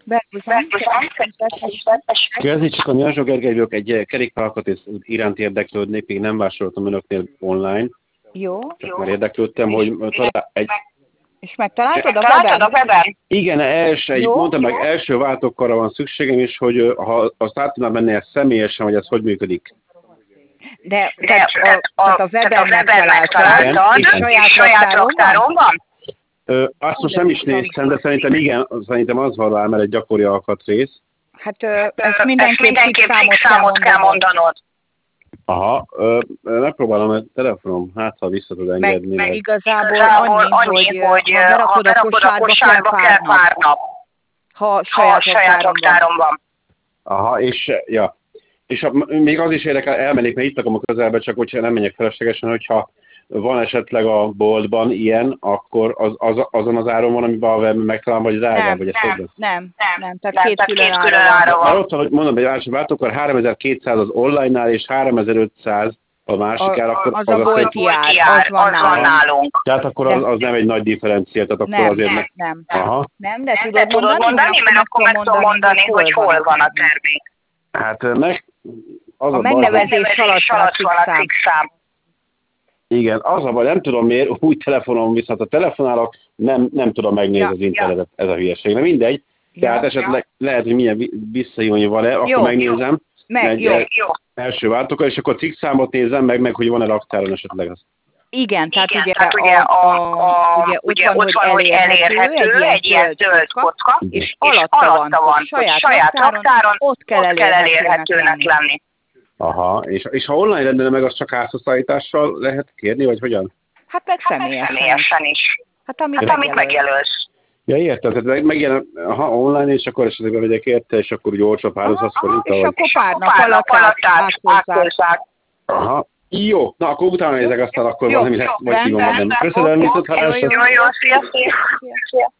Kérdezni csak a Nyazsó Gergelyvők egy kerékpáralkatrész iránt érdeklődnék, még nem vásároltam önöknél online. Jó. Csak már érdeklődtem, hogy talán egy... És megtaláltad a weben? Igen, mondtam meg, első váltókra van szükségem, és hogy ha azt át tudnám menni személyesen, hogy ez hogy működik. Tehát a weben megtaláltad, és saját raktáron van? Azt most nem is néztem, de szerintem igen, szerintem az van rá, mert egy gyakori alkatrész. Hát ezt mindenképp számot kell mondanod. Aha, megpróbálom a telefonom, hát ha vissza tud engedni. Meg igazából annyi, hogy ha berakod a kosárba kell pár nap. Ha saját raktáron van. Aha, és ja. És még az is érdekel, elmennék, mert itt lakom a közelbe, csak hogyha nem menjek feleslegesen, hogyha van esetleg a boltban ilyen, akkor azon az áron van, amiben a webben megtalálom, vagy drágább, vagy ez nem, tehát két külön ára van. Már ott van, hogy mondom, hogy első váltókor 3200 az online-nál, és 3500 a másikál, akkor az a bolti ár, az van nálunk. Tehát akkor az nem egy nagy differencia, tehát akkor azért nem. Aha. Nem, de tudod mondani, mert akkor meg tudom mondani, hogy hol van a termék. Hát a megnevezés alatt van a fixszám. Igen, az a baj, nem tudom miért, új telefonom viszont a telefonálok, nem tudom megnézni az internetet, ez a hülyeség. De mindegy, tehát esetleg lehet, hogy milyen visszajónyi van-e, akkor megnézem. Jó. Első váltókkal, és akkor cikkszámot nézem meg hogy van-e raktáron esetleg az. Igen, tehát ugye ott van, hogy elérhető egy ilyen zöld kocka, és alatta van, hogy saját raktáron ott kell elérhetőnek lenni. Aha, és ha online rendelne meg, az csak házhozszállítással lehet kérni, vagy hogyan? Hát meg személyesen is. Hát amit megjelölsz. Ja, értem, tehát megjelen, online, és akkor esetleg bemegyek érte, és akkor úgy olcsóbb 300 forint. És akkor pár nap alatt áthozzák. Aha, jó, na akkor utána nézek, aztán akkor valami lesz, vagy hívom. Köszönöm, viszont hallásra. Jó, szia.